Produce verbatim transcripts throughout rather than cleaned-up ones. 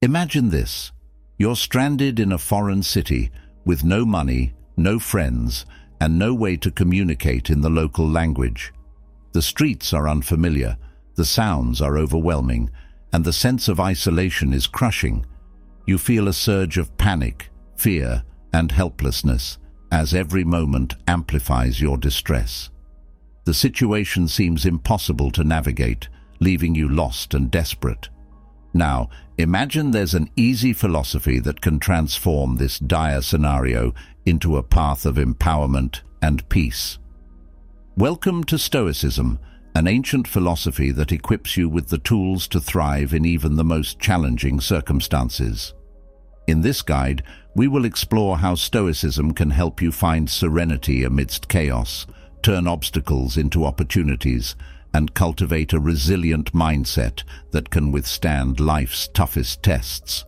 Imagine this. You're stranded in a foreign city with no money, no friends, and no way to communicate in the local language. The streets are unfamiliar, the sounds are overwhelming, and the sense of isolation is crushing. You feel a surge of panic, fear, and helplessness as every moment amplifies your distress. The situation seems impossible to navigate, leaving you lost and desperate. Now, imagine there's an easy philosophy that can transform this dire scenario into a path of empowerment and peace. Welcome to Stoicism, an ancient philosophy that equips you with the tools to thrive in even the most challenging circumstances. In this guide, we will explore how Stoicism can help you find serenity amidst chaos, turn obstacles into opportunities, and cultivate a resilient mindset that can withstand life's toughest tests.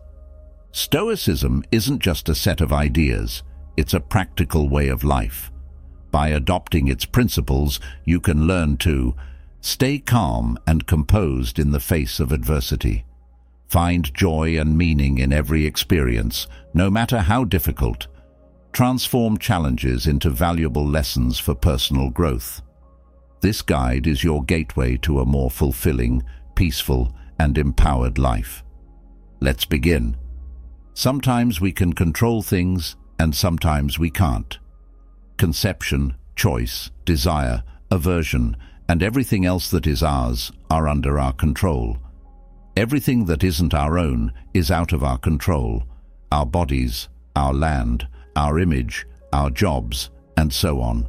Stoicism isn't just a set of ideas, it's a practical way of life. By adopting its principles, you can learn to stay calm and composed in the face of adversity. Find joy and meaning in every experience, no matter how difficult. Transform challenges into valuable lessons for personal growth. This guide is your gateway to a more fulfilling, peaceful, and empowered life. Let's begin. Sometimes we can control things, and sometimes we can't. Conception, choice, desire, aversion, and everything else that is ours are under our control. Everything that isn't our own is out of our control. Our bodies, our land, our image, our jobs, and so on.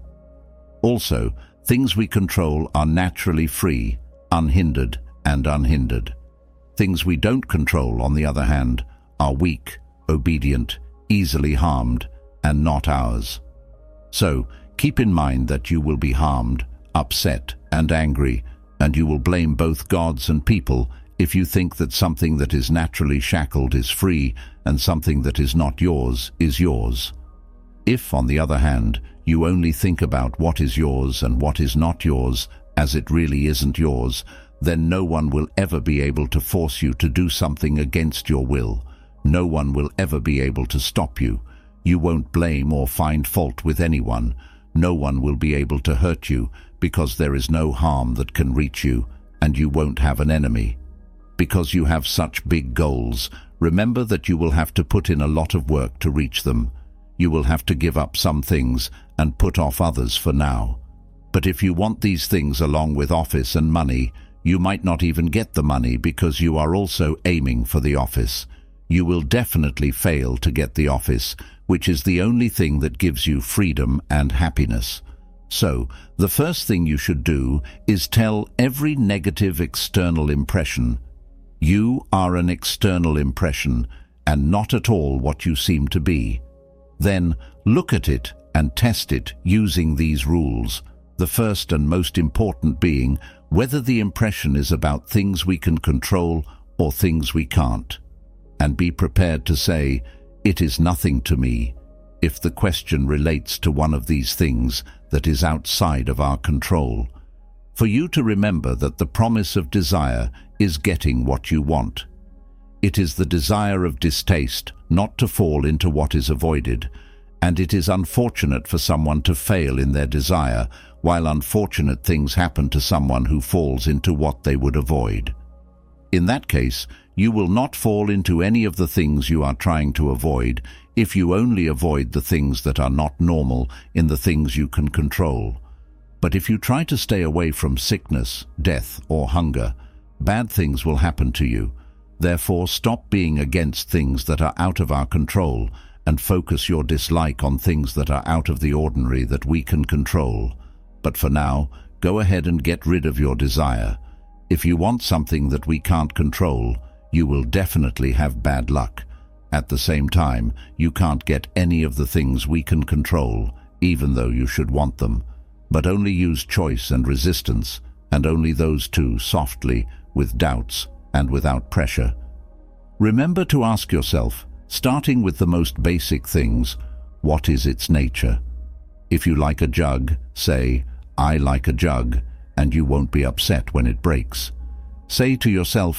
Also, things we control are naturally free, unhindered, and unhindered. Things we don't control, on the other hand, are weak, obedient, easily harmed, and not ours. So, keep in mind that you will be harmed, upset, and angry, and you will blame both gods and people if you think that something that is naturally shackled is free and something that is not yours is yours. If, on the other hand, you only think about what is yours and what is not yours as it really isn't yours, then no one will ever be able to force you to do something against your will. No one will ever be able to stop you. You won't blame or find fault with anyone. No one will be able to hurt you because there is no harm that can reach you, and you won't have an enemy. Because you have such big goals, remember that you will have to put in a lot of work to reach them. You will have to give up some things and put off others for now. But if you want these things along with office and money, you might not even get the money because you are also aiming for the office. You will definitely fail to get the office, which is the only thing that gives you freedom and happiness. So, the first thing you should do is tell every negative external impression, you are an external impression and not at all what you seem to be. Then look at it and test it using these rules, the first and most important being whether the impression is about things we can control or things we can't. And be prepared to say, "It is nothing to me," if the question relates to one of these things that is outside of our control. For you to remember that the promise of desire is getting what you want. It is the desire of distaste not to fall into what is avoided, and it is unfortunate for someone to fail in their desire, while unfortunate things happen to someone who falls into what they would avoid. In that case, you will not fall into any of the things you are trying to avoid if you only avoid the things that are not normal in the things you can control. But if you try to stay away from sickness, death, or hunger, bad things will happen to you. Therefore, stop being against things that are out of our control and focus your dislike on things that are out of the ordinary that we can control. But for now, go ahead and get rid of your desire. If you want something that we can't control, you will definitely have bad luck. At the same time, you can't get any of the things we can control, even though you should want them. But only use choice and resistance, and only those two softly, with doubts, and without pressure. Remember to ask yourself, starting with the most basic things, what is its nature? If you like a jug, say, "I like a jug," and you won't be upset when it breaks. Say to yourself,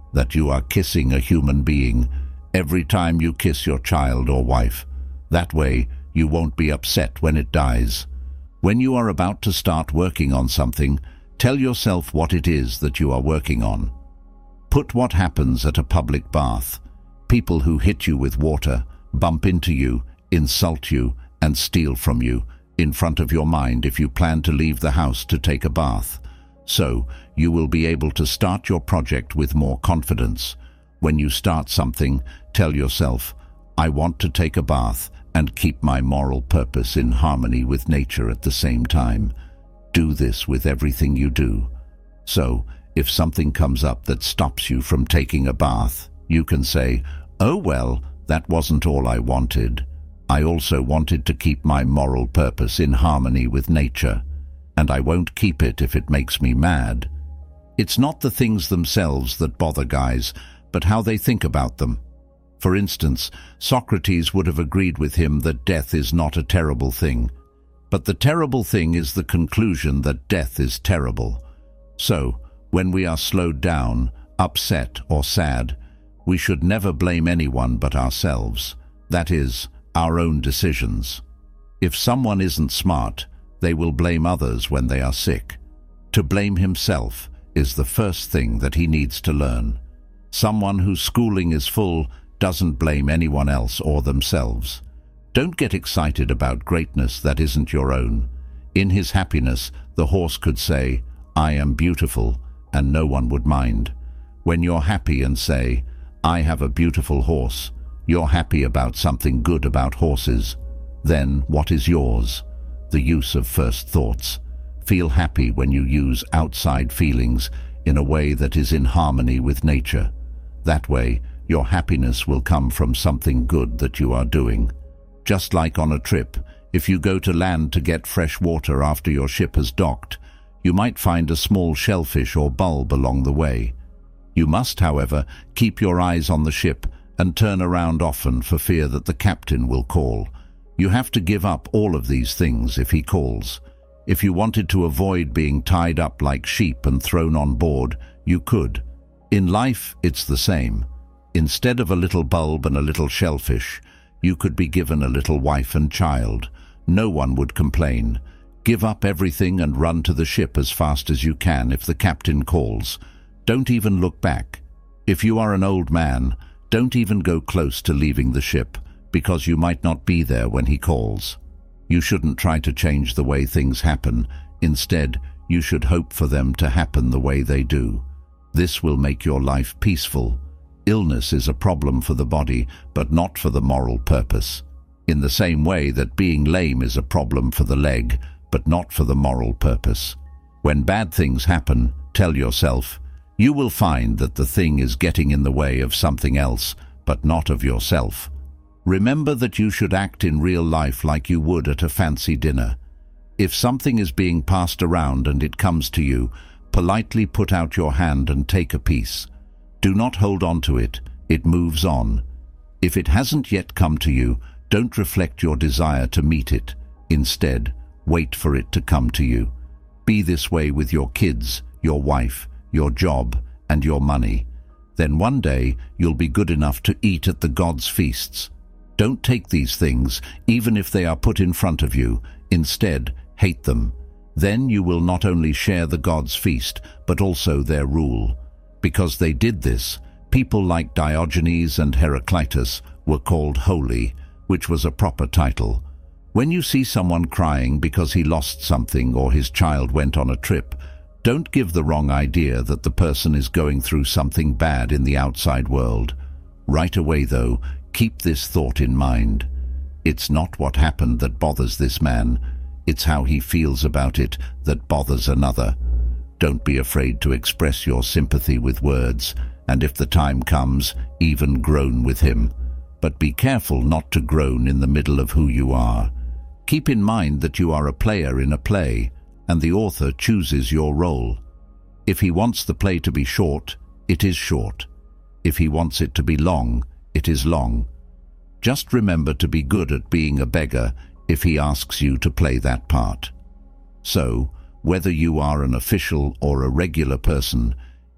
that you are kissing a human being every time you kiss your child or wife. That way, you won't be upset when it dies. When you are about to start working on something, tell yourself what it is that you are working on. Put what happens at a public bath. People who hit you with water, bump into you, insult you, and steal from you in front of your mind if you plan to leave the house to take a bath. So, you will be able to start your project with more confidence. When you start something, tell yourself, I want to take a bath and keep my moral purpose in harmony with nature at the same time. Do this with everything you do. So, if something comes up that stops you from taking a bath, you can say, oh well, that wasn't all I wanted. I also wanted to keep my moral purpose in harmony with nature, and I won't keep it if it makes me mad. It's not the things themselves that bother guys, but how they think about them. For instance, Socrates would have agreed with him that death is not a terrible thing. But the terrible thing is the conclusion that death is terrible. So, when we are slowed down, upset or sad, we should never blame anyone but ourselves. That is, our own decisions. If someone isn't smart, they will blame others when they are sick. To blame himself is the first thing that he needs to learn. Someone whose schooling is full doesn't blame anyone else or themselves. Don't get excited about greatness that isn't your own. In his happiness, the horse could say, I am beautiful, and no one would mind. When you're happy and say, I have a beautiful horse, you're happy about something good about horses. Then what is yours? The use of first thoughts. Feel happy when you use outside feelings in a way that is in harmony with nature. That way, your happiness will come from something good that you are doing. Just like on a trip, if you go to land to get fresh water after your ship has docked, you might find a small shellfish or bulb along the way. You must, however, keep your eyes on the ship and turn around often for fear that the captain will call. You have to give up all of these things if he calls. If you wanted to avoid being tied up like sheep and thrown on board, you could. In life, it's the same. Instead of a little bulb and a little shellfish, you could be given a little wife and child. No one would complain. Give up everything and run to the ship as fast as you can if the captain calls. Don't even look back. If you are an old man, don't even go close to leaving the ship, because you might not be there when he calls. You shouldn't try to change the way things happen. Instead, you should hope for them to happen the way they do. This will make your life peaceful. Illness is a problem for the body, but not for the moral purpose. In the same way that being lame is a problem for the leg, but not for the moral purpose. When bad things happen, tell yourself, you will find that the thing is getting in the way of something else, but not of yourself. Remember that you should act in real life like you would at a fancy dinner. If something is being passed around and it comes to you, politely put out your hand and take a piece. Do not hold on to it, it moves on. If it hasn't yet come to you, don't reflect your desire to meet it. Instead, wait for it to come to you. Be this way with your kids, your wife, your job, and your money. Then one day, you'll be good enough to eat at the gods' feasts. Don't take these things, even if they are put in front of you. Instead, hate them. Then you will not only share the gods' feast, but also their rule. Because they did this, people like Diogenes and Heraclitus were called holy, which was a proper title. When you see someone crying because he lost something or his child went on a trip, don't give the wrong idea that the person is going through something bad in the outside world. Right away, though, keep this thought in mind. It's not what happened that bothers this man. It's how he feels about it that bothers another. Don't be afraid to express your sympathy with words, and if the time comes, even groan with him. But be careful not to groan in the middle of who you are. Keep in mind that you are a player in a play, and the author chooses your role. If he wants the play to be short, it is short. If he wants it to be long, it is long. Just remember to be good at being a beggar if he asks you to play that part. So, whether you are an official or a regular person,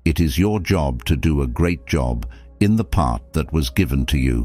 It is your job to do a great job in the part that was given to you.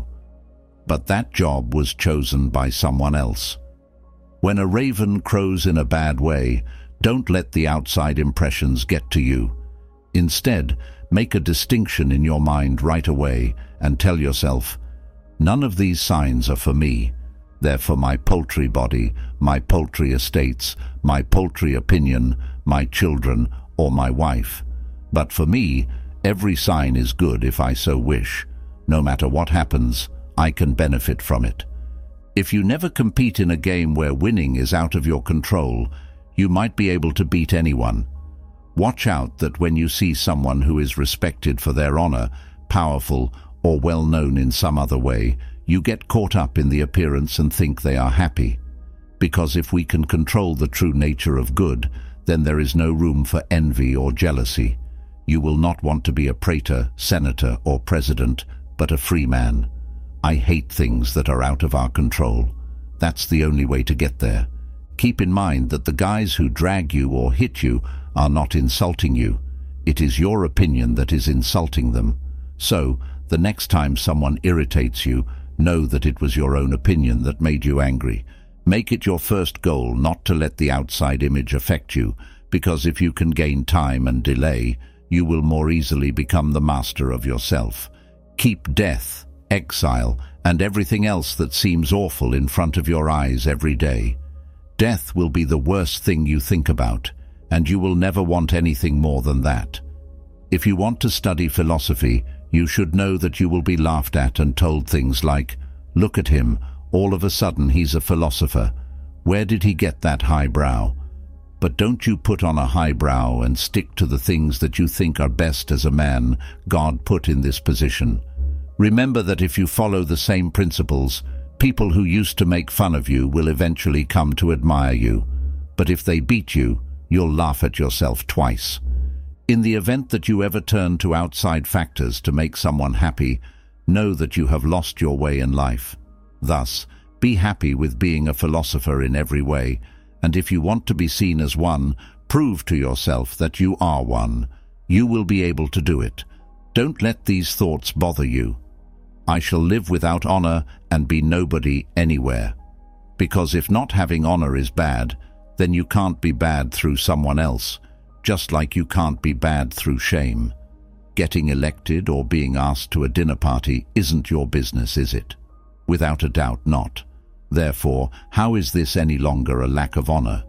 But that job was chosen by someone else. When a raven crows in a bad way, don't let the outside impressions get to you. Instead, make a distinction in your mind right away and tell yourself, none of these signs are for me. They're for my paltry body, my paltry estates, my paltry opinion, my children, or my wife. But for me, every sign is good if I so wish. No matter what happens, I can benefit from it. If you never compete in a game where winning is out of your control, you might be able to beat anyone. Watch out that when you see someone who is respected for their honor, powerful, or well known in some other way, you get caught up in the appearance and think they are happy. Because if we can control the true nature of good, then there is no room for envy or jealousy. You will not want to be a praetor, senator, or president, but a free man. I hate things that are out of our control. That's the only way to get there. Keep in mind that the guys who drag you or hit you are not insulting you. It is your opinion that is insulting them. So, the next time someone irritates you, know that it was your own opinion that made you angry. Make it your first goal not to let the outside image affect you, because if you can gain time and delay, you will more easily become the master of yourself. Keep death, exile, and everything else that seems awful in front of your eyes every day. Death will be the worst thing you think about, and you will never want anything more than that. If you want to study philosophy, you should know that you will be laughed at and told things like, "Look at him, all of a sudden he's a philosopher. Where did he get that high brow?" But don't you put on a high brow and stick to the things that you think are best as a man God put in this position. Remember that if you follow the same principles, people who used to make fun of you will eventually come to admire you. But if they beat you, you'll laugh at yourself twice. In the event that you ever turn to outside factors to make someone happy, know that you have lost your way in life. Thus, be happy with being a philosopher in every way, and if you want to be seen as one, prove to yourself that you are one. You will be able to do it. Don't let these thoughts bother you. I shall live without honor and be nobody anywhere. Because if not having honor is bad, then you can't be bad through someone else, just like you can't be bad through shame. Getting elected or being asked to a dinner party isn't your business, is it? Without a doubt not. Therefore, how is this any longer a lack of honor?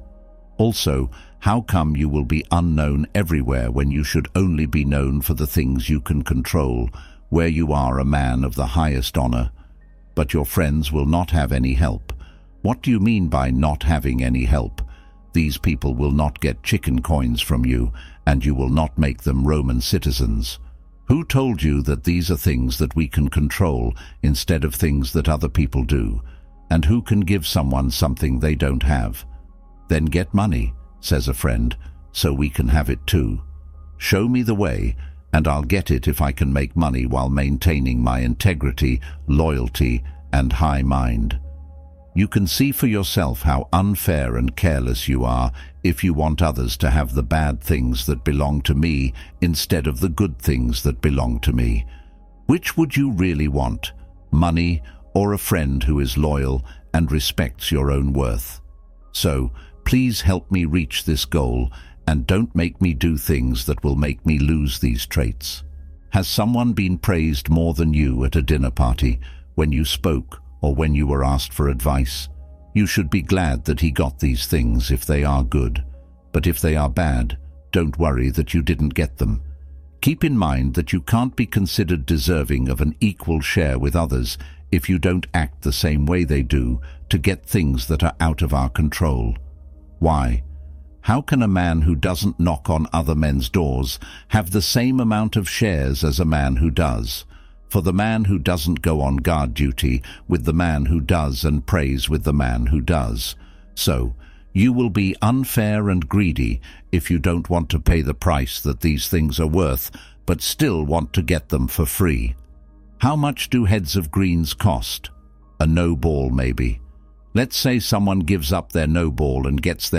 Also, how come you will be unknown everywhere when you should only be known for the things you can control, where you are a man of the highest honor? But your friends will not have any help. What do you mean by not having any help? These people will not get chicken coins from you, and you will not make them Roman citizens. Who told you that these are things that we can control instead of things that other people do? And who can give someone something they don't have? Then get money, says a friend, so we can have it too. Show me the way, and I'll get it if I can make money while maintaining my integrity, loyalty, and high mind. You can see for yourself how unfair and careless you are if you want others to have the bad things that belong to me instead of the good things that belong to me. Which would you really want? Money or a friend who is loyal and respects your own worth? So, please help me reach this goal and don't make me do things that will make me lose these traits. Has someone been praised more than you at a dinner party, when you spoke, or when you were asked for advice? You should be glad that he got these things if they are good. But if they are bad, don't worry that you didn't get them. Keep in mind that you can't be considered deserving of an equal share with others if you don't act the same way they do to get things that are out of our control. Why? How can a man who doesn't knock on other men's doors have the same amount of shares as a man who does? For the man who doesn't go on guard duty with the man who does and prays with the man who does. So, you will be unfair and greedy if you don't want to pay the price that these things are worth, but still want to get them for free. How much do heads of greens cost? A no ball, maybe. Let's say someone gives up their no ball and gets their heads of lettuce. If you don't give up your no ball and don't get your heads of lettuce,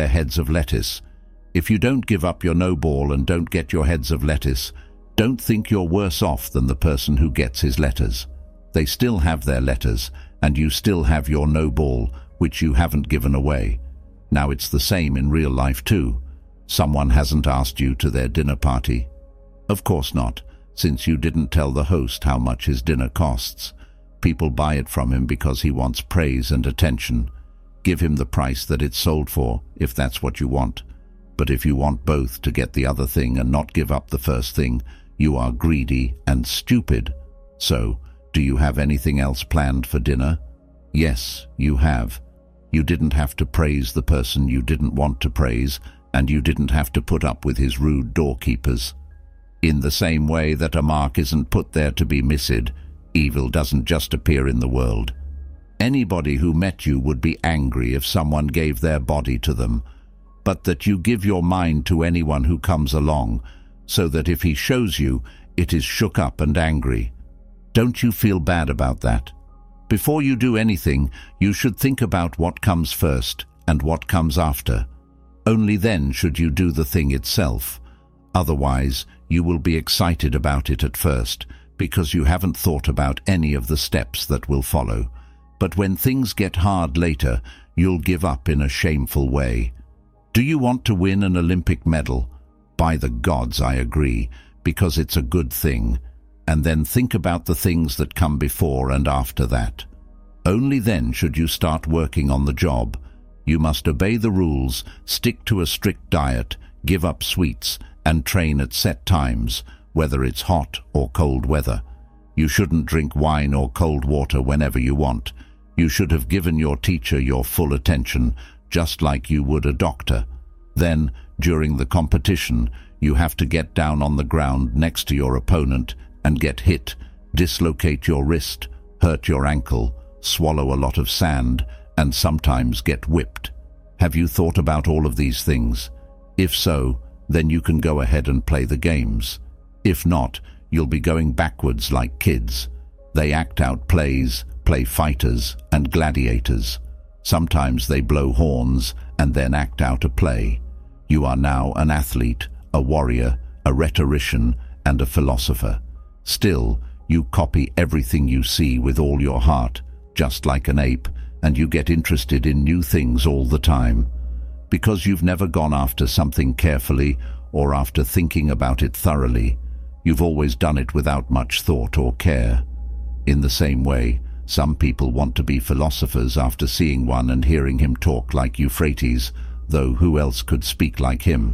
Don't think you're worse off than the person who gets his letters. They still have their letters, and you still have your no ball, which you haven't given away. Now it's the same in real life too. Someone hasn't asked you to their dinner party. Of course not, since you didn't tell the host how much his dinner costs. People buy it from him because he wants praise and attention. Give him the price that it's sold for, if that's what you want. But if you want both to get the other thing and not give up the first thing, you are greedy and stupid. So, do you have anything else planned for dinner? Yes, you have. You didn't have to praise the person you didn't want to praise, and you didn't have to put up with his rude doorkeepers. In the same way that a mark isn't put there to be missed, evil doesn't just appear in the world. Anybody who met you would be angry if someone gave their body to them, but that you give your mind to anyone who comes along, so that if he shows you, it is shook up and angry. Don't you feel bad about that? Before you do anything, you should think about what comes first and what comes after. Only then should you do the thing itself. Otherwise, you will be excited about it at first, because you haven't thought about any of the steps that will follow. But when things get hard later, you'll give up in a shameful way. Do you want to win an Olympic medal? By the gods, I agree, because it's a good thing. And then think about the things that come before and after that. Only then should you start working on the job. You must obey the rules, stick to a strict diet, give up sweets, and train at set times, whether it's hot or cold weather. You shouldn't drink wine or cold water whenever you want. You should have given your teacher your full attention, just like you would a doctor. Then, during the competition, you have to get down on the ground next to your opponent and get hit, dislocate your wrist, hurt your ankle, swallow a lot of sand, and sometimes get whipped. Have you thought about all of these things? If so, then you can go ahead and play the games. If not, you'll be going backwards like kids. They act out plays, play fighters and gladiators. Sometimes they blow horns and then act out a play. You are now an athlete, a warrior, a rhetorician, and a philosopher. Still, you copy everything you see with all your heart, just like an ape, and you get interested in new things all the time. Because you've never gone after something carefully or after thinking about it thoroughly, you've always done it without much thought or care. In the same way, some people want to be philosophers after seeing one and hearing him talk like Euphrates, though who else could speak like him?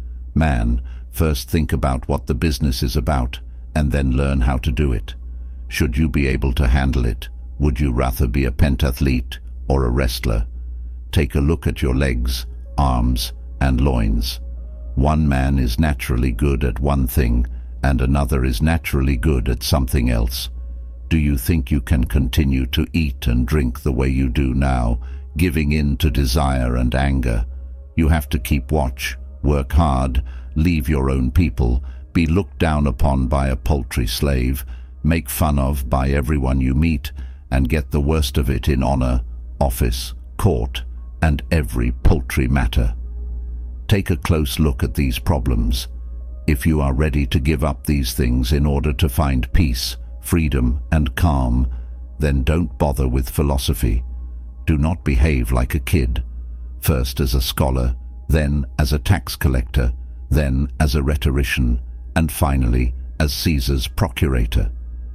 Man, first think about what the business is about, and then learn how to do it. Should you be able to handle it? Would you rather be a pentathlete or a wrestler? Take a look at your legs, arms, and loins. One man is naturally good at one thing, and another is naturally good at something else. Do you think you can continue to eat and drink the way you do now, giving in to desire and anger? You have to keep watch, work hard, leave your own people, be looked down upon by a paltry slave, make fun of by everyone you meet, and get the worst of it in honor, office, court, and every paltry matter. Take a close look at these problems. If you are ready to give up these things in order to find peace, freedom, and calm, then don't bother with philosophy. Do not behave like a kid. First as a scholar, then as a tax collector, then as a rhetorician, and finally as Caesar's procurator.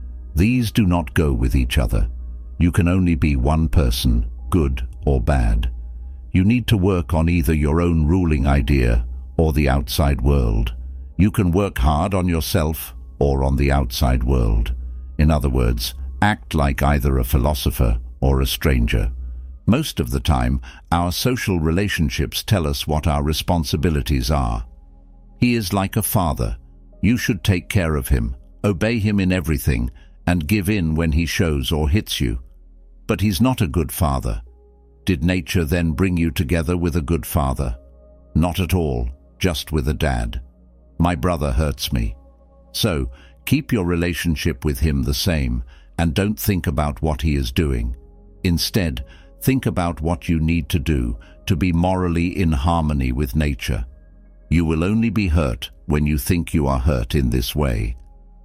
These do not go with each other. You can only be one person, good or bad. You need to work on either your own ruling idea or the outside world. You can work hard on yourself or on the outside world. In other words, act like either a philosopher or a stranger. Most of the time, our social relationships tell us what our responsibilities are. He is like a father. You should take care of him, obey him in everything, and give in when he shows or hits you. But he's not a good father. Did nature then bring you together with a good father? Not at all, just with a dad. My brother hurts me. So, keep your relationship with him the same, and don't think about what he is doing. Instead, think about what you need to do to be morally in harmony with nature. You will only be hurt when you think you are hurt in this way.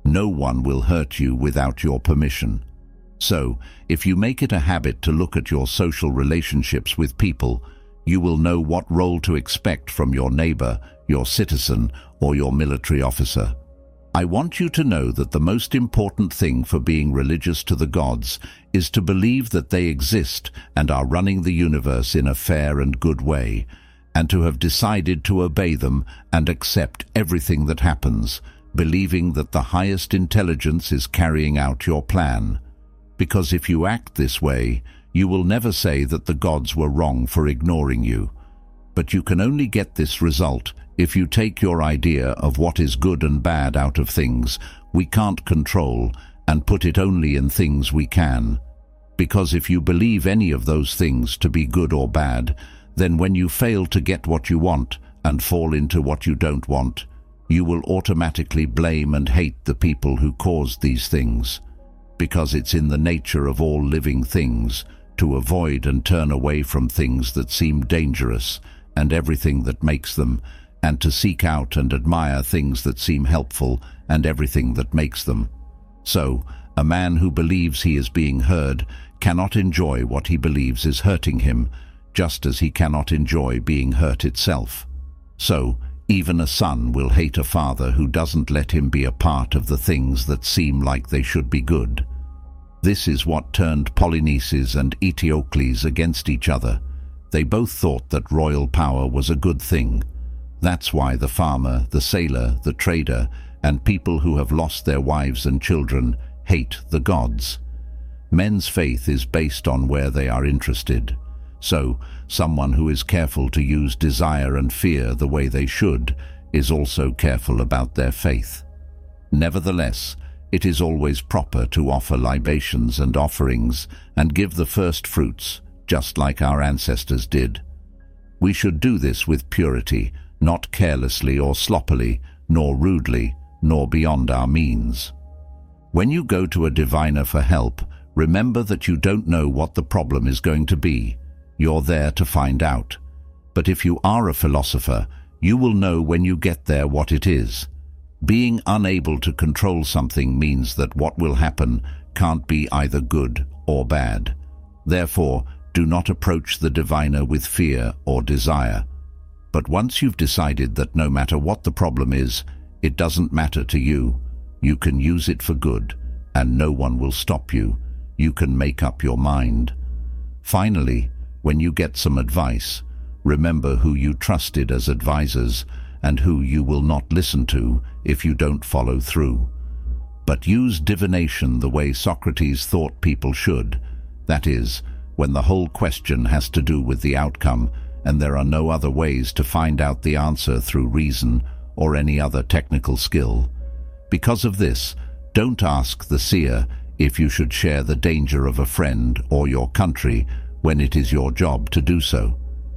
No one will hurt you without your permission. So, if you make it a habit to look at your social relationships with people, you will know what role to expect from your neighbor, your citizen, or your military officer. I want you to know that the most important thing for being religious to the gods is to believe that they exist and are running the universe in a fair and good way, and to have decided to obey them and accept everything that happens, believing that the highest intelligence is carrying out your plan. Because if you act this way, you will never say that the gods were wrong for ignoring you. But you can only get this result if you take your idea of what is good and bad out of things we can't control and put it only in things we can. Because if you believe any of those things to be good or bad, then when you fail to get what you want and fall into what you don't want, you will automatically blame and hate the people who caused these things. Because it's in the nature of all living things to avoid and turn away from things that seem dangerous and everything that makes them, and to seek out and admire things that seem helpful and everything that makes them. So, a man who believes he is being heard cannot enjoy what he believes is hurting him, just as he cannot enjoy being hurt itself. So, even a son will hate a father who doesn't let him be a part of the things that seem like they should be good. This is what turned Polynices and Eteocles against each other. They both thought that royal power was a good thing. That's why the farmer, the sailor, the trader, and people who have lost their wives and children hate the gods. Men's faith is based on where they are interested. So, someone who is careful to use desire and fear the way they should is also careful about their faith. Nevertheless, it is always proper to offer libations and offerings and give the first fruits, just like our ancestors did. We should do this with purity, not carelessly or sloppily, nor rudely, nor beyond our means. When you go to a diviner for help, remember that you don't know what the problem is going to be. You're there to find out. But if you are a philosopher, you will know when you get there what it is. Being unable to control something means that what will happen can't be either good or bad. Therefore, do not approach the diviner with fear or desire. But once you've decided that no matter what the problem is, it doesn't matter to you, you can use it for good, and no one will stop you. You can make up your mind. Finally, when you get some advice, remember who you trusted as advisors and who you will not listen to if you don't follow through. But use divination the way Socrates thought people should. That is, when the whole question has to do with the outcome and there are no other ways to find out the answer through reason or any other technical skill. Because of this, don't ask the seer if you should share the danger of a friend or your country when it is your job to do so.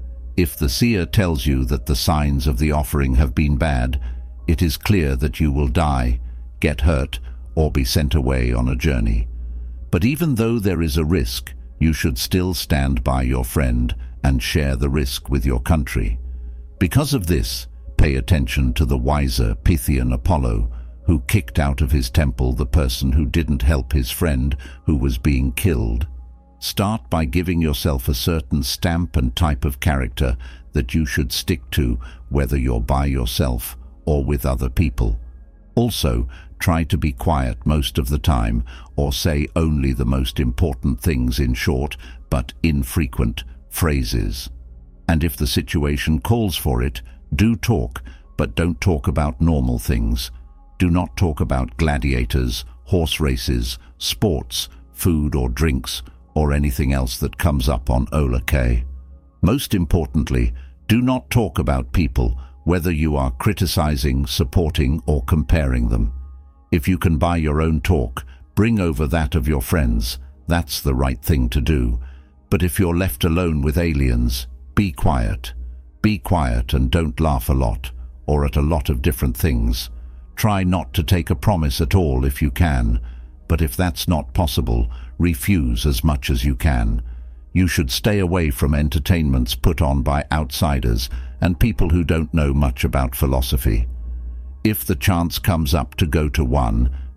If the seer tells you that the signs of the offering have been bad, it is clear that you will die, get hurt, or be sent away on a journey. But even though there is a risk, you should still stand by your friend and share the risk with your country. Because of this, pay attention to the wiser Pythian Apollo, who kicked out of his temple the person who didn't help his friend who was being killed. Start by giving yourself a certain stamp and type of character that you should stick to, whether you're by yourself or with other people. Also, try to be quiet most of the time, or say only the most important things in short but infrequent phrases. And if the situation calls for it, do talk, but don't talk about normal things. Do not talk about gladiators, horse races, sports, food or drinks, or anything else that comes up on Ola K. Most importantly, do not talk about people, whether you are criticizing, supporting, or comparing them. If you can buy your own talk, bring over that of your friends. That's the right thing to do. But if you're left alone with aliens, be quiet. Be quiet and don't laugh a lot, or at a lot of different things. Try not to take a promise at all if you can, but if that's not possible, refuse as much as you can. You should stay away from entertainments put on by outsiders and people who don't know much about philosophy. If the chance comes up to go to one,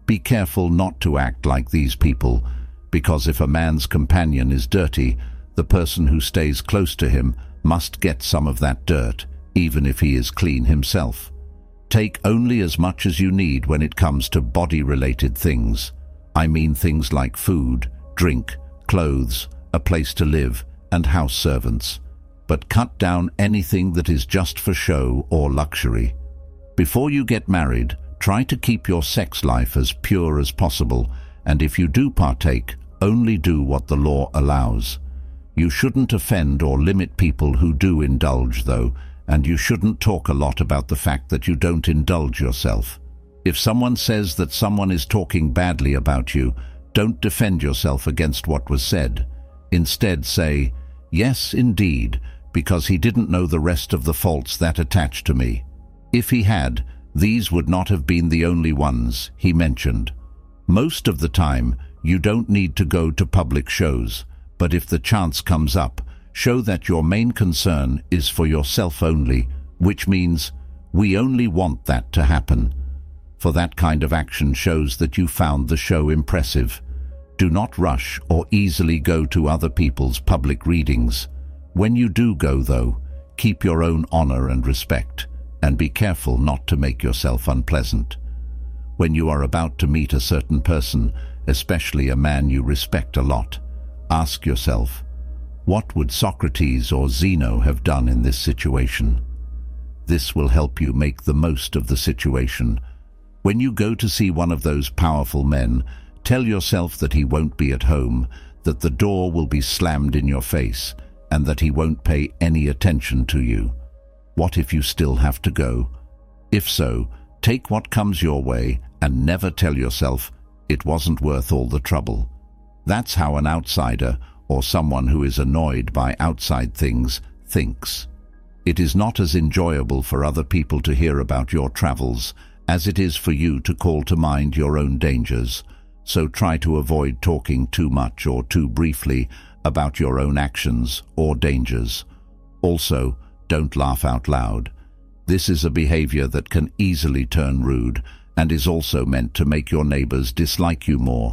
be careful not to act like these people, because if a man's companion is dirty, the person who stays close to him must get some of that dirt, even if he is clean himself. Take only as much as you need when it comes to body-related things. I mean things like food, drink, clothes, a place to live, and house servants. But cut down anything that is just for show or luxury. Before you get married, try to keep your sex life as pure as possible, and if you do partake, only do what the law allows. You shouldn't offend or limit people who do indulge, though, and you shouldn't talk a lot about the fact that you don't indulge yourself. If someone says that someone is talking badly about you, don't defend yourself against what was said. Instead say, "Yes, indeed, because he didn't know the rest of the faults that attach to me. If he had, these would not have been the only ones he mentioned." Most of the time, you don't need to go to public shows, but if the chance comes up, show that your main concern is for yourself only, which means we only want that to happen. For that kind of action shows that you found the show impressive. Do not rush or easily go to other people's public readings. When you do go, though, keep your own honor and respect, and be careful not to make yourself unpleasant. When you are about to meet a certain person, especially a man you respect a lot, ask yourself, what would Socrates or Zeno have done in this situation? This will help you make the most of the situation. When you go to see one of those powerful men, tell yourself that he won't be at home, that the door will be slammed in your face, and that he won't pay any attention to you. What if you still have to go? If so, take what comes your way and never tell yourself it wasn't worth all the trouble. That's how an outsider, or someone who is annoyed by outside things, thinks. It is not as enjoyable for other people to hear about your travels as it is for you to call to mind your own dangers, so try to avoid talking too much or too briefly about your own actions or dangers. Also, don't laugh out loud. This is a behavior that can easily turn rude and is also meant to make your neighbors dislike you more.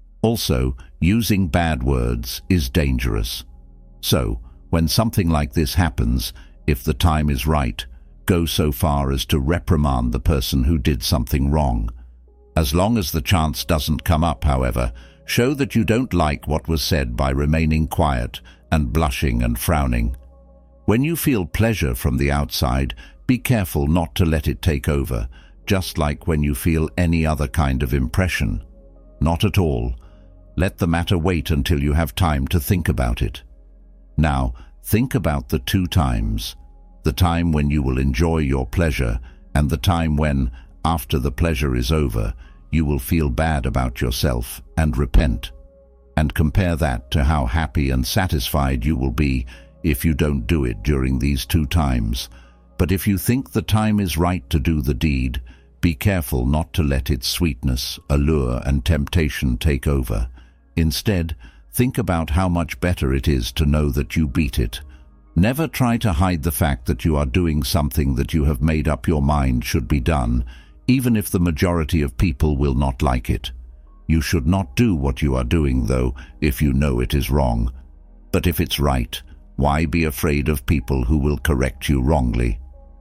Also, using bad words is dangerous. So, when something like this happens, if the time is right, go so far as to reprimand the person who did something wrong. As long as the chance doesn't come up, however, show that you don't like what was said by remaining quiet and blushing and frowning. When you feel pleasure from the outside, be careful not to let it take over, just like when you feel any other kind of impression. Not at all. Let the matter wait until you have time to think about it. Now, think about the two times. The time when you will enjoy your pleasure and the time when, after the pleasure is over, you will feel bad about yourself and repent. And compare that to how happy and satisfied you will be if you don't do it during these two times. But if you think the time is right to do the deed, be careful not to let its sweetness, allure, and temptation take over. Instead, think about how much better it is to know that you beat it. Never try to hide the fact that you are doing something that you have made up your mind should be done, even if the majority of people will not like it. You should not do what you are doing, though, if you know it is wrong. But if it's right, why be afraid of people who will correct you wrongly?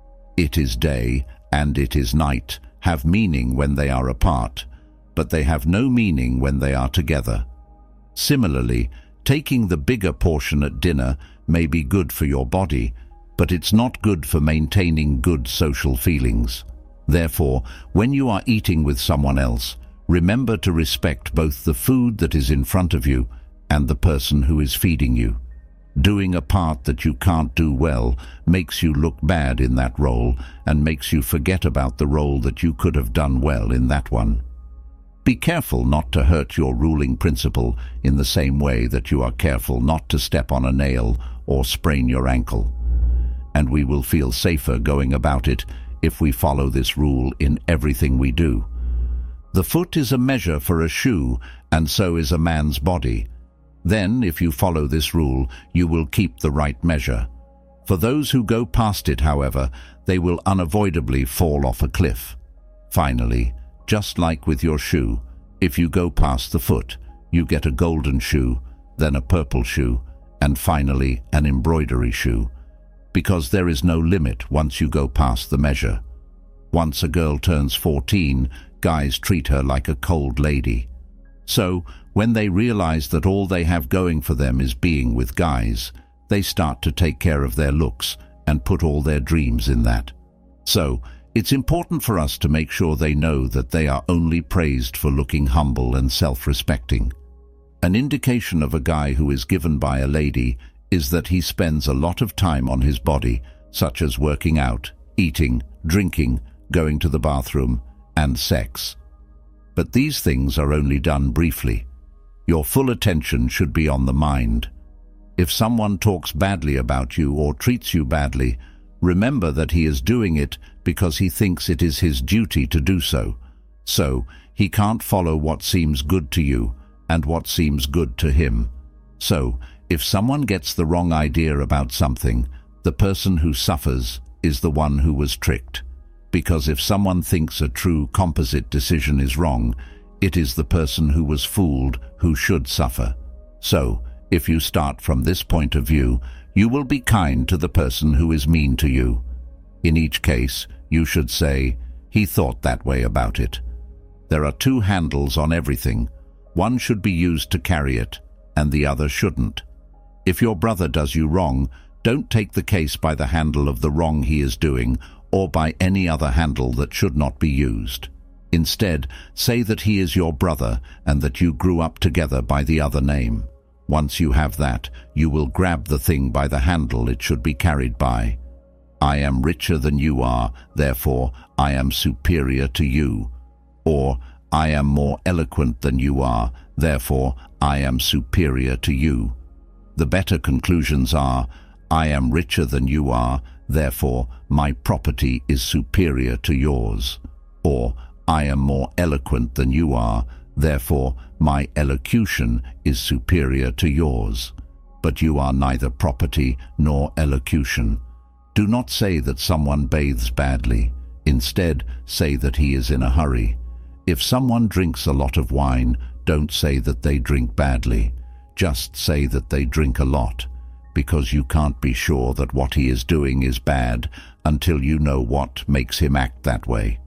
It is day and it is night have meaning when they are apart, but they have no meaning when they are together. Similarly, taking the bigger portion at dinner may be good for your body, but it's not good for maintaining good social feelings. Therefore, when you are eating with someone else, remember to respect both the food that is in front of you and the person who is feeding you. Doing a part that you can't do well makes you look bad in that role and makes you forget about the role that you could have done well in that one. Be careful not to hurt your ruling principle in the same way that you are careful not to step on a nail or sprain your ankle. And we will feel safer going about it if we follow this rule in everything we do. The foot is a measure for a shoe, and so is a man's body. Then, if you follow this rule, you will keep the right measure. For those who go past it, however, they will unavoidably fall off a cliff. Finally, Just like with your shoe, if you go past the foot, you get a golden shoe, then a purple shoe, and finally an embroidery shoe, because there is no limit once you go past the measure. Once a girl turns fourteen, guys treat her like a cold lady. So, when they realize that all they have going for them is being with guys, they start to take care of their looks and put all their dreams in that. So, it's important for us to make sure they know that they are only praised for looking humble and self-respecting. An indication of a guy who is given by a lady is that he spends a lot of time on his body, such as working out, eating, drinking, going to the bathroom, and sex. But these things are only done briefly. Your full attention should be on the mind. If someone talks badly about you or treats you badly, remember that he is doing it because he thinks it is his duty to do so. So, he can't follow what seems good to you and what seems good to him. So, if someone gets the wrong idea about something, the person who suffers is the one who was tricked. Because if someone thinks a true composite decision is wrong, it is the person who was fooled who should suffer. So, if you start from this point of view, you will be kind to the person who is mean to you. In each case, you should say, he thought that way about it. There are two handles on everything. One should be used to carry it, and the other shouldn't. If your brother does you wrong, don't take the case by the handle of the wrong he is doing, or by any other handle that should not be used. Instead, say that he is your brother and that you grew up together by the other name. Once you have that, you will grab the thing by the handle it should be carried by. I am richer than you are, therefore I am superior to you. Or, I am more eloquent than you are, therefore I am superior to you. The better conclusions are, I am richer than you are, therefore my property is superior to yours. Or, I am more eloquent than you are, therefore my elocution is superior to yours. But you are neither property nor elocution. Do not say that someone bathes badly. Instead, say that he is in a hurry. If someone drinks a lot of wine, don't say that they drink badly. Just say that they drink a lot, because you can't be sure that what he is doing is bad until you know what makes him act that way.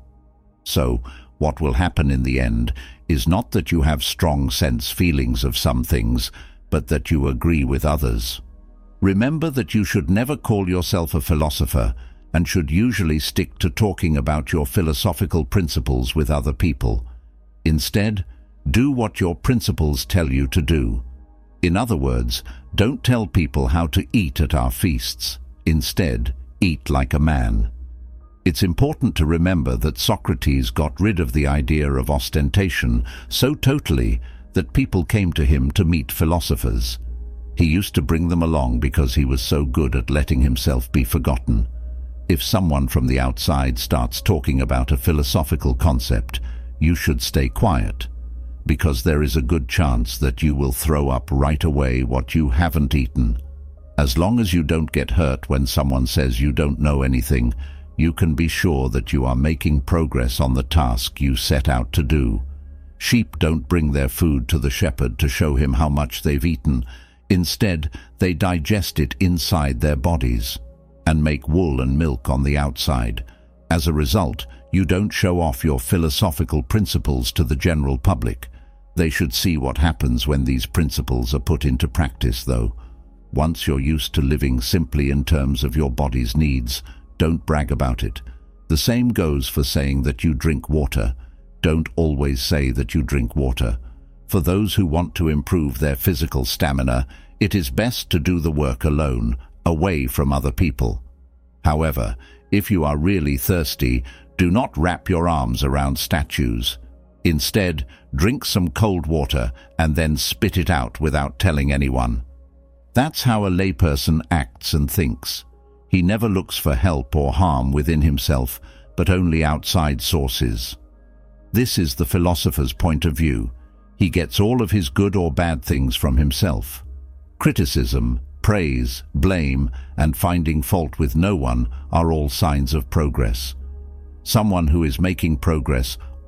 So, what will happen in the end is not that you have strong sense feelings of some things, but that you agree with others. Remember that you should never call yourself a philosopher and should usually stick to talking about your philosophical principles with other people. Instead, do what your principles tell you to do. In other words, don't tell people how to eat at our feasts. Instead, eat like a man. It's important to remember that Socrates got rid of the idea of ostentation so totally that people came to him to meet philosophers. He used to bring them along because he was so good at letting himself be forgotten. If someone from the outside starts talking about a philosophical concept, you should stay quiet, because there is a good chance that you will throw up right away what you haven't eaten. As long as you don't get hurt when someone says you don't know anything, you can be sure that you are making progress on the task you set out to do. Sheep don't bring their food to the shepherd to show him how much they've eaten. Instead, they digest it inside their bodies and make wool and milk on the outside. As a result, you don't show off your philosophical principles to the general public. They should see what happens when these principles are put into practice, though. Once you're used to living simply in terms of your body's needs, don't brag about it. The same goes for saying that you drink water. Don't always say that you drink water. For those who want to improve their physical stamina, it is best to do the work alone, away from other people. However, if you are really thirsty, do not wrap your arms around statues. Instead, drink some cold water and then spit it out without telling anyone. That's how a layperson acts and thinks. He never looks for help or harm within himself, but only outside sources. This is the philosopher's point of view. He gets all of his good or bad things from himself. Criticism, praise, blame, and finding fault with no one are all signs of progress. Someone who is making progress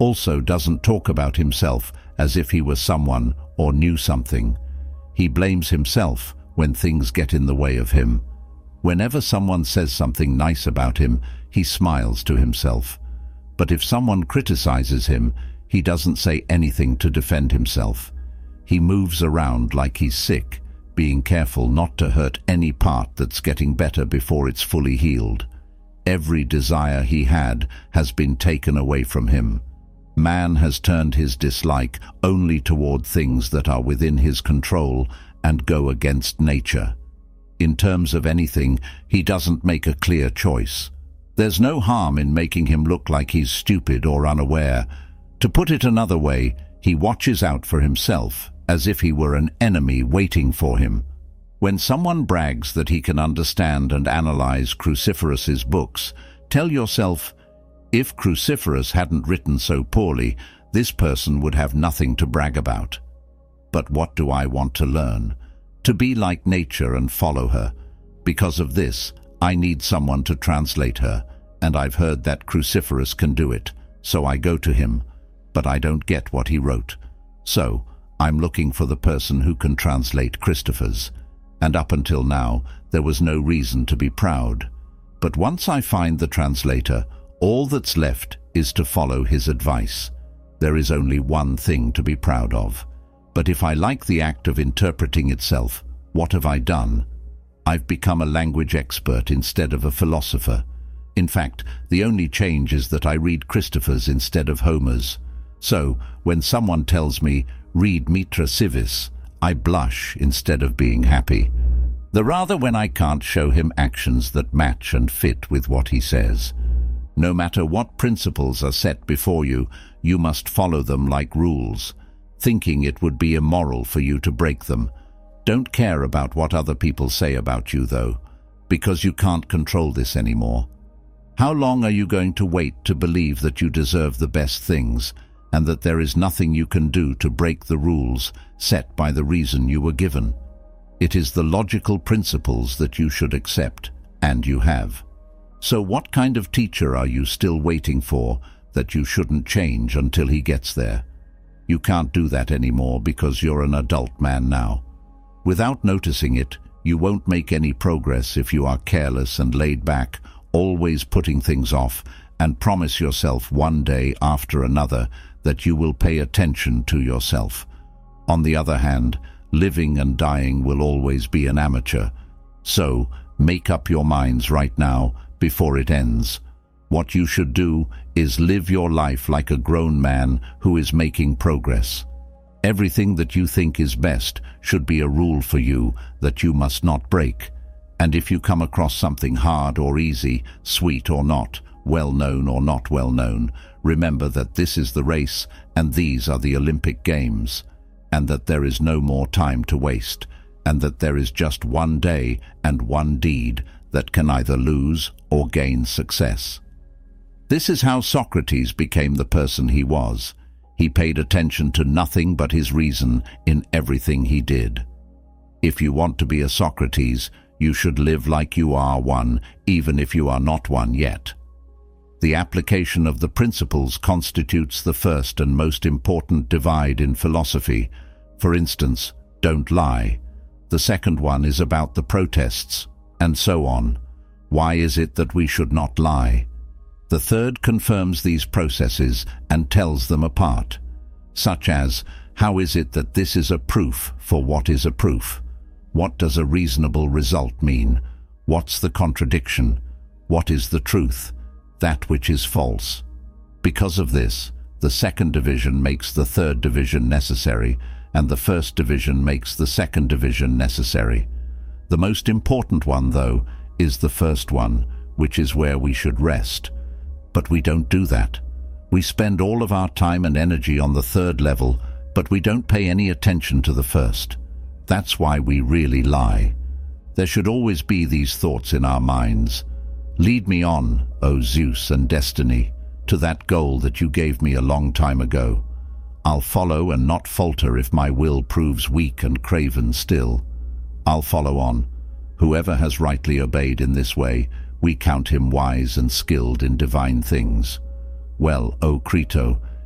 also doesn't talk about himself as if he were someone or knew something. He blames himself when things get in the way of him. Whenever someone says something nice about him, he smiles to himself. But if someone criticizes him, he doesn't say anything to defend himself. He moves around like he's sick, being careful not to hurt any part that's getting better before it's fully healed. Every desire he had has been taken away from him. Man has turned his dislike only toward things that are within his control and go against nature. In terms of anything, he doesn't make a clear choice. There's no harm in making him look like he's stupid or unaware. To put it another way, he watches out for himself as if he were an enemy waiting for him. When someone brags that he can understand and analyze Cruciferus's books, tell yourself, if Cruciferus hadn't written so poorly, this person would have nothing to brag about. But what do I want to learn? To be like nature and follow her. Because of this, I need someone to translate her, and I've heard that Cruciferus can do it, so I go to him. But I don't get what he wrote. So, I'm looking for the person who can translate Christopher's. And up until now, there was no reason to be proud. But once I find the translator, all that's left is to follow his advice. There is only one thing to be proud of. But if I like the act of interpreting itself, what have I done? I've become a language expert instead of a philosopher. In fact, the only change is that I read Christopher's instead of Homer's. So, when someone tells me, read Mitra Civis, I blush instead of being happy. The rather when I can't show him actions that match and fit with what he says. No matter what principles are set before you, you must follow them like rules, thinking it would be immoral for you to break them. Don't care about what other people say about you, though, because you can't control this anymore. How long are you going to wait to believe that you deserve the best things, and that there is nothing you can do to break the rules set by the reason you were given? It is the logical principles that you should accept, and you have. So what kind of teacher are you still waiting for that you shouldn't change until he gets there? You can't do that anymore because you're an adult man now. Without noticing it, you won't make any progress if you are careless and laid back, always putting things off, and promise yourself one day after another that you will pay attention to yourself. On the other hand, living and dying will always be an amateur. So, make up your minds right now before it ends. What you should do is live your life like a grown man who is making progress. Everything that you think is best should be a rule for you that you must not break. And if you come across something hard or easy, sweet or not, well-known or not well-known, remember that this is the race and these are the Olympic Games, and that there is no more time to waste, and that there is just one day and one deed that can either lose or gain success. This is how Socrates became the person he was. He paid attention to nothing but his reason in everything he did. If you want to be a Socrates, you should live like you are one, even if you are not one yet. The application of the principles constitutes the first and most important divide in philosophy. For instance, don't lie. The second one is about the protests, and so on. Why is it that we should not lie? The third confirms these processes and tells them apart, such as, how is it that this is a proof for what is a proof? What does a reasonable result mean? What's the contradiction? What is the truth? That which is false. Because of this, the second division makes the third division necessary, and the first division makes the second division necessary. The most important one, though, is the first one, which is where we should rest. But we don't do that. We spend all of our time and energy on the third level, but we don't pay any attention to the first. That's why we really lie. There should always be these thoughts in our minds. Lead me on, O Zeus and Destiny, to that goal that you gave me a long time ago. I'll follow and not falter if my will proves weak and craven still. I'll follow on. Whoever has rightly obeyed in this way, we count him wise and skilled in divine things. Well, O Crito,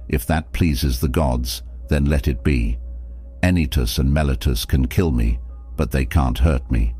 If that pleases the gods, then let it be. Anytus and Meletus can kill me, but they can't hurt me.